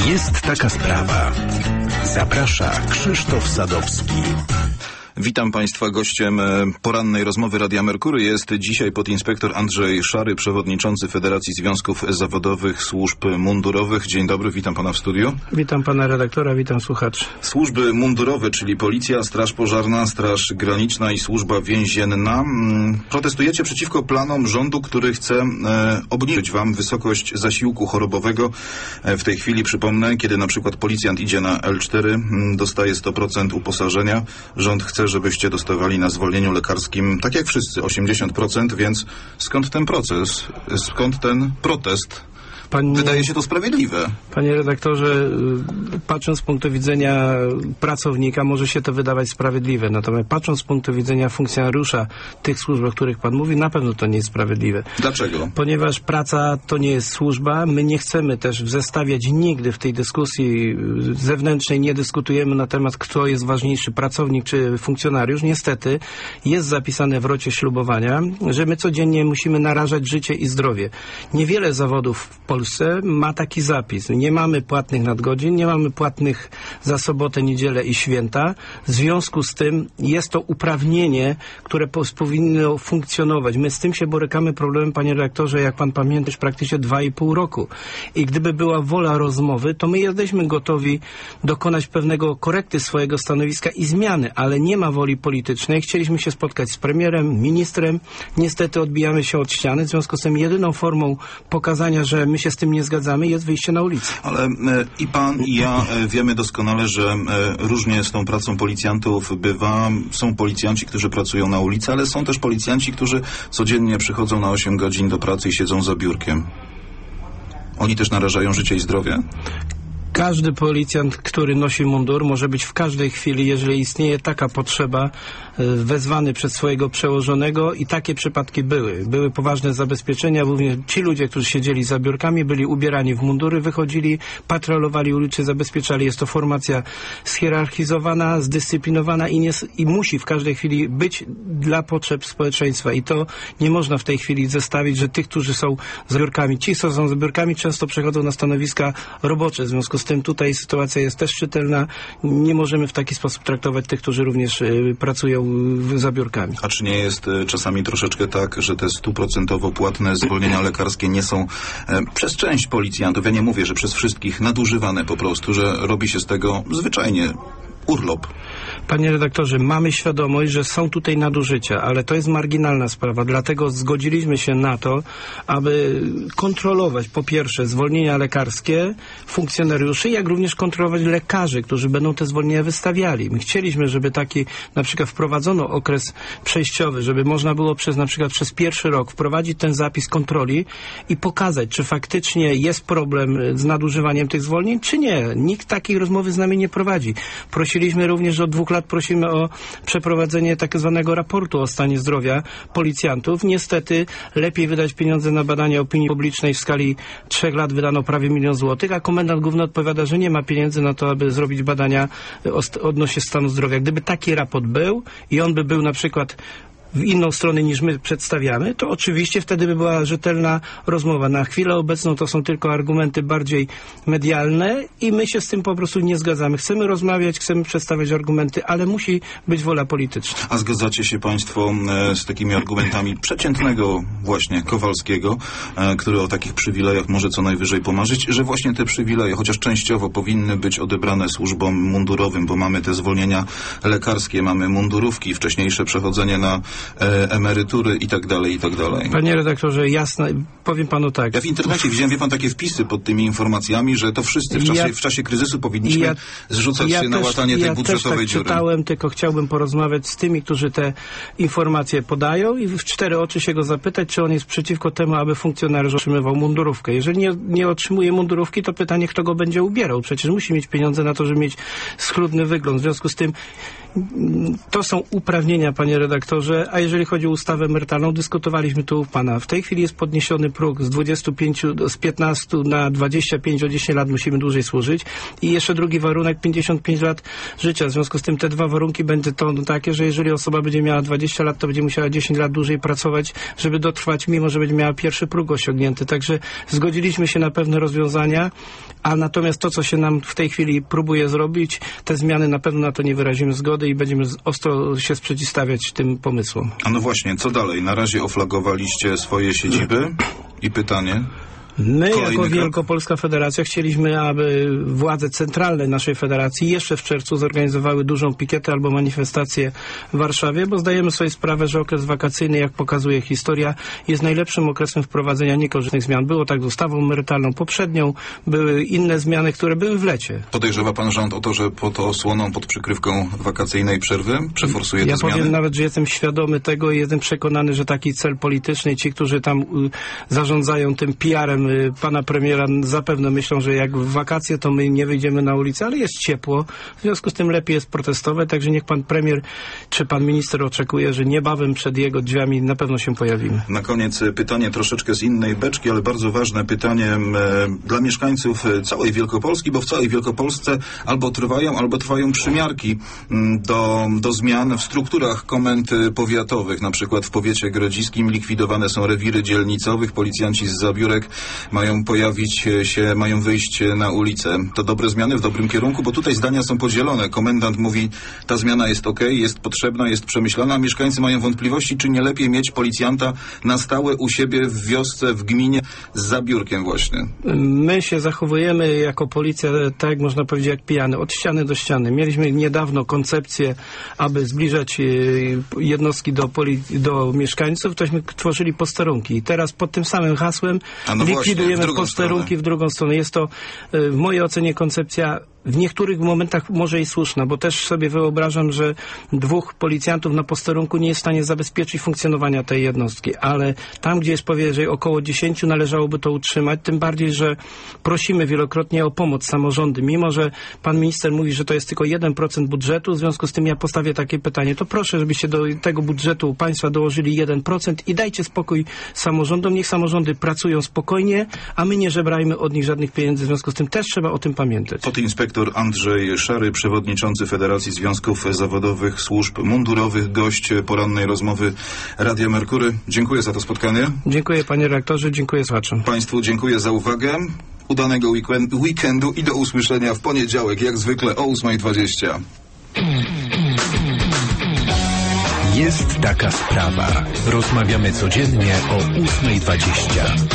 Jest taka sprawa. Zaprasza Krzysztof Sadowski. Witam Państwa. Gościem porannej rozmowy Radia Merkury jest dzisiaj podinspektor Andrzej Szary, przewodniczący Federacji Związków Zawodowych Służb Mundurowych. Dzień dobry, witam Pana w studiu. Witam Pana redaktora, witam słuchaczy. Służby mundurowe, czyli Policja, Straż Pożarna, Straż Graniczna i Służba Więzienna. Protestujecie przeciwko planom rządu, który chce obniżyć Wam wysokość zasiłku chorobowego. W tej chwili, przypomnę, kiedy na przykład policjant idzie na L4, dostaje 100% uposażenia. Rząd chce, żebyście dostawali na zwolnieniu lekarskim, tak jak wszyscy, 80%, więc skąd ten proces? Skąd ten protest? Wydaje się to sprawiedliwe. Panie redaktorze, patrząc z punktu widzenia pracownika, może się to wydawać sprawiedliwe. Natomiast patrząc z punktu widzenia funkcjonariusza tych służb, o których Pan mówi, na pewno to nie jest sprawiedliwe. Dlaczego? Ponieważ praca to nie jest służba. My nie chcemy też zestawiać nigdy w tej dyskusji zewnętrznej, nie dyskutujemy na temat, kto jest ważniejszy, pracownik czy funkcjonariusz. Niestety jest zapisane w rocie ślubowania, że my codziennie musimy narażać życie i zdrowie. Niewiele zawodów w Polsce ma taki zapis. Nie mamy płatnych nadgodzin, nie mamy płatnych za sobotę, niedzielę i święta. W związku z tym jest to uprawnienie, które powinno funkcjonować. My z tym się borykamy problemem, panie redaktorze, jak pan pamiętasz, praktycznie 2,5 roku. I gdyby była wola rozmowy, to my jesteśmy gotowi dokonać pewnego korekty swojego stanowiska i zmiany, ale nie ma woli politycznej. Chcieliśmy się spotkać z premierem, ministrem. Niestety odbijamy się od ściany. W związku z tym jedyną formą pokazania, że my się z tym nie zgadzamy, jest wyjście na ulicę. Ale i pan, i ja wiemy doskonale, że różnie z tą pracą policjantów bywa. Są policjanci, którzy pracują na ulicy, ale są też policjanci, którzy codziennie przychodzą na 8 godzin do pracy i siedzą za biurkiem. Oni też narażają życie i zdrowie? Każdy policjant, który nosi mundur, może być w każdej chwili, jeżeli istnieje taka potrzeba, wezwany przez swojego przełożonego i takie przypadki były. Były poważne zabezpieczenia, również ci ludzie, którzy siedzieli za biurkami, byli ubierani w mundury, wychodzili, patrolowali ulice, zabezpieczali. Jest to formacja schierarchizowana, zdyscyplinowana i musi w każdej chwili być dla potrzeb społeczeństwa. I to nie można w tej chwili zestawić, że tych, którzy są za biurkami, ci, co są za biurkami, często przechodzą na stanowiska robocze. W związku z tym tutaj sytuacja jest też czytelna. Nie możemy w taki sposób traktować tych, którzy również pracują za biurkami. A czy nie jest czasami troszeczkę tak, że te 100% płatne zwolnienia lekarskie nie są przez część policjantów, ja nie mówię, że przez wszystkich, nadużywane po prostu, że robi się z tego zwyczajnie urlop? Panie redaktorze, mamy świadomość, że są tutaj nadużycia, ale to jest marginalna sprawa, dlatego zgodziliśmy się na to, aby kontrolować po pierwsze zwolnienia lekarskie funkcjonariuszy, jak również kontrolować lekarzy, którzy będą te zwolnienia wystawiali. My chcieliśmy, żeby taki na przykład wprowadzono okres przejściowy, żeby można było na przykład przez pierwszy rok wprowadzić ten zapis kontroli i pokazać, czy faktycznie jest problem z nadużywaniem tych zwolnień, czy nie. Nikt takiej rozmowy z nami nie prowadzi. Prosiliśmy również od 2 lat, prosimy o przeprowadzenie tak zwanego raportu o stanie zdrowia policjantów. Niestety lepiej wydać pieniądze na badania opinii publicznej. W skali 3 lat wydano prawie 1 000 000 złotych, a komendant główny odpowiada, że nie ma pieniędzy na to, aby zrobić badania odnośnie stanu zdrowia. Gdyby taki raport był i on by był na przykład w inną stronę niż my przedstawiamy, to oczywiście wtedy by była rzetelna rozmowa. Na chwilę obecną to są tylko argumenty bardziej medialne i my się z tym po prostu nie zgadzamy. Chcemy rozmawiać, chcemy przedstawiać argumenty, ale musi być wola polityczna. A zgadzacie się Państwo z takimi argumentami przeciętnego właśnie Kowalskiego, który o takich przywilejach może co najwyżej pomarzyć, że właśnie te przywileje, chociaż częściowo powinny być odebrane służbom mundurowym, bo mamy te zwolnienia lekarskie, mamy mundurówki, wcześniejsze przechodzenie na emerytury i tak dalej, i tak dalej. Panie redaktorze, jasne, powiem panu tak. Ja w internecie widziałem, wie pan, takie wpisy pod tymi informacjami, że to wszyscy w czasie kryzysu powinniśmy zrzucać się na łatanie tej budżetowej dziury. Ja czytałem, tylko chciałbym porozmawiać z tymi, którzy te informacje podają i w 4 oczy się go zapytać, czy on jest przeciwko temu, aby funkcjonariusz otrzymywał mundurówkę. Jeżeli nie otrzymuje mundurówki, to pytanie, kto go będzie ubierał. Przecież musi mieć pieniądze na to, żeby mieć schludny wygląd. W związku z tym to są uprawnienia, panie redaktorze, a jeżeli chodzi o ustawę emerytalną, dyskutowaliśmy tu u pana. W tej chwili jest podniesiony próg z 15 na 25, o 10 lat musimy dłużej służyć i jeszcze drugi warunek, 55 lat życia. W związku z tym te dwa warunki będą to takie, że jeżeli osoba będzie miała 20 lat, to będzie musiała 10 lat dłużej pracować, żeby dotrwać, mimo że będzie miała pierwszy próg osiągnięty. Także zgodziliśmy się na pewne rozwiązania, a natomiast to, co się nam w tej chwili próbuje zrobić, te zmiany na pewno na to nie wyrazimy zgody i będziemy ostro się przeciwstawiać tym pomysłom. A no właśnie, co dalej? Na razie oflagowaliście swoje siedziby i pytanie... My Kolejny jako krok. Wielkopolska Federacja chcieliśmy, aby władze centralne naszej federacji jeszcze w czerwcu zorganizowały dużą pikietę albo manifestację w Warszawie, bo zdajemy sobie sprawę, że okres wakacyjny, jak pokazuje historia, jest najlepszym okresem wprowadzenia niekorzystnych zmian. Było tak z ustawą emerytalną poprzednią, były inne zmiany, które były w lecie. Podejrzewa pan rząd o to, że pod osłoną, pod przykrywką wakacyjnej przerwy przeforsuje te Ja zmiany? powiem nawet, że jestem świadomy tego i jestem przekonany, że taki cel polityczny, ci, którzy tam zarządzają tym PR-em pana premiera, zapewne myślą, że jak w wakacje, to my nie wyjdziemy na ulicę, ale jest ciepło, w związku z tym lepiej jest protestować, także niech pan premier czy pan minister oczekuje, że niebawem przed jego drzwiami na pewno się pojawimy. Na koniec pytanie troszeczkę z innej beczki, ale bardzo ważne pytanie dla mieszkańców całej Wielkopolski, bo w całej Wielkopolsce albo trwają przymiarki do zmian w strukturach komend powiatowych. Na przykład w powiecie grodziskim likwidowane są rewiry dzielnicowych, policjanci z Zabiórek mają wyjść na ulicę. To dobre zmiany w dobrym kierunku, bo tutaj zdania są podzielone. Komendant mówi, ta zmiana jest okej, jest potrzebna, jest przemyślana, a mieszkańcy mają wątpliwości, czy nie lepiej mieć policjanta na stałe u siebie w wiosce, w gminie z Zabiórkiem właśnie. My się zachowujemy jako policja, tak jak można powiedzieć, jak pijany, od ściany do ściany. Mieliśmy niedawno koncepcję, aby zbliżać jednostki do mieszkańców, tośmy tworzyli posterunki. I teraz pod tym samym hasłem likwidujemy posterunki w drugą stronę. Jest to w mojej ocenie koncepcja w niektórych momentach może i słuszna, bo też sobie wyobrażam, że 2 policjantów na posterunku nie jest w stanie zabezpieczyć funkcjonowania tej jednostki, ale tam, gdzie jest powyżej około 10, należałoby to utrzymać, tym bardziej, że prosimy wielokrotnie o pomoc samorządy, mimo że pan minister mówi, że to jest tylko 1% budżetu, w związku z tym ja postawię takie pytanie, to proszę, żebyście do tego budżetu państwa dołożyli 1% i dajcie spokój samorządom, niech samorządy pracują spokojnie, a my nie żebrajmy od nich żadnych pieniędzy, w związku z tym też trzeba o tym pamiętać. Podinspektor Andrzej Szary, przewodniczący Federacji Związków Zawodowych Służb Mundurowych, gość porannej rozmowy Radia Merkury. Dziękuję za to spotkanie. Dziękuję panie redaktorze, dziękuję słuchaczom. Państwu dziękuję za uwagę. Udanego weekendu i do usłyszenia w poniedziałek, jak zwykle o 8:20. Jest taka sprawa. Rozmawiamy codziennie o 8:20.